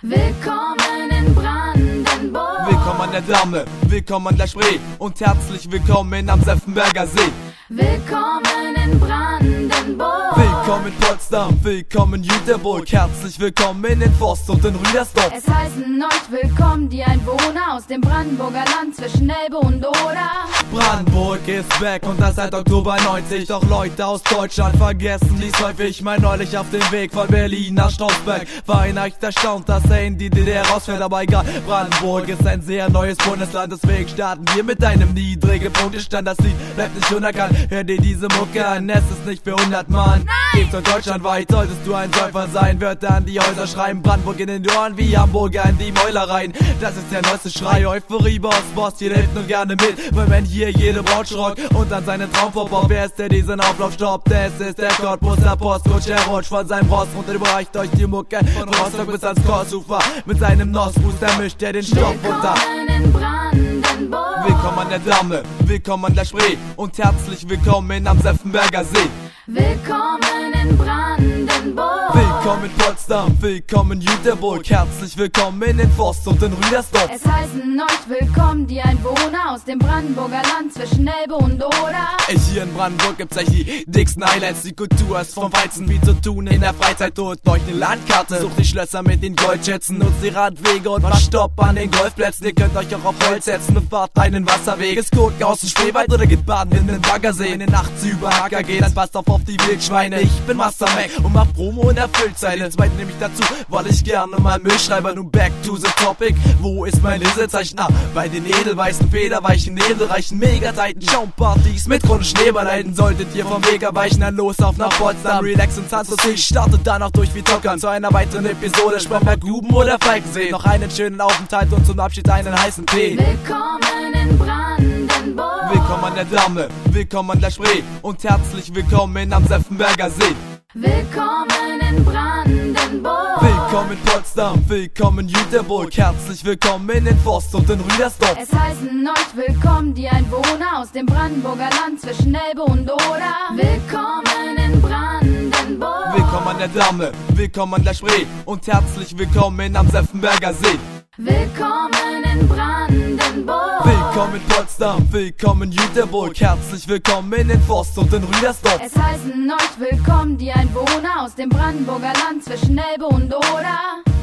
Willkommen in Brandenburg. Willkommen an der Damme, willkommen an der Spree und herzlich willkommen am Seffenberger See. Willkommen in Brandenburg. Willkommen in Potsdam, willkommen in Jüterburg, herzlich willkommen in Forst und in Rüdersdorf. Es heißen euch willkommen die Einwohner aus dem Brandenburger Land zwischen Elbe und Oder. Brandenburg ist weg und das seit Oktober 90. Doch Leute aus Deutschland vergessen dies häufig. Mal neulich auf dem Weg von Berlin nach Strausberg war ich echt erstaunt, dass er in die DDR rausfährt. Aber egal, Brandenburg ist ein sehr neues Bundesland. Deswegen starten wir mit einem niedrigen Punktestand. Das Lied bleibt nicht unerkannt, hör dir diese Mucke an, es ist nicht für 100 Mann. Geht's in Deutschland weit, solltest du ein Säufer sein. Wörter an die Häuser schreiben, Brandenburg in den Ohren wie Hamburger in die Mäuler rein. Das ist der neueste Schrei, Euphorie, Boss, jeder hilft nur gerne mit. Weil wenn hier jede Braut schrott und an seinen Traum vorbei, wer ist der diesen Auflauf stoppt? Das ist der Cottbus, der Postcoach, der rutscht von seinem Ross und überreicht euch die Mucke von Rostock bis ans Korsufer. Mit seinem Nosfuß, der mischt er den Stoff runter. Willkommen in Brandenburg. Willkommen an der Damme, willkommen an der Spree und herzlich willkommen am Seffenberger See. Willkommen in Brandenburg. Willkommen in Potsdam, willkommen in Jüterburg, herzlich willkommen in Forst und in Rüdersdorf. Es heißen euch willkommen die Einwohner aus dem Brandenburger Land zwischen Elbe und Oder. Hier in Brandenburg gibt's echt die dicksten Highlights. Die Kultur ist vom Weizen wie zu tun in der Freizeit. Holt euch eine Landkarte, sucht die Schlösser mit den Goldschätzen, nutzt die Radwege und macht Stopp an den Golfplätzen. Ihr könnt euch auch auf Holz setzen und fahrt einen Wasserweg. Es guckt aus dem Spreewald oder geht baden in den Baggersee. In den Nachts über Hacker geht, dann passt auf die Wildschweine. Ich bin Master Mac und mach Promo in der Füllzeile. Zweit nehme ich dazu, weil ich gerne mal Müll schreibe. Nun back to the topic, wo ist mein Lesezeichen? Bei den edelweißen, federweichen, nebelreichen Megatighten Schaumpartys mit Grund Schneeball halten. Solltet ihr vom Weg erweichen, dann los auf nach Potsdam. Relax und tanzt und ich startet danach durch wie Tockern zu einer weiteren Episode. Spremberg, Guben oder Falkensee. Noch einen schönen Aufenthalt und zum Abschied einen heißen Tee. Willkommen in Brandenburg. Willkommen an der Damme, willkommen an der Spree und herzlich willkommen am Seffenberger See. Willkommen in Brandenburg. Willkommen in Potsdam, willkommen in Jüterburg, herzlich willkommen in Forst und in Rüdersdorf. Es heißen euch willkommen die Einwohner aus dem Brandenburger Land zwischen Elbe und Oder. Willkommen in Brandenburg. Willkommen an der Damme, willkommen an der Spree und herzlich willkommen am Seffenberger See. Willkommen in Brandenburg. Willkommen in Potsdam, willkommen in Jüterburg, herzlich willkommen in Forst und in Rüdersdorf. Es heißen euch willkommen die Einwohner aus dem Brandenburger Land zwischen Elbe und Oder.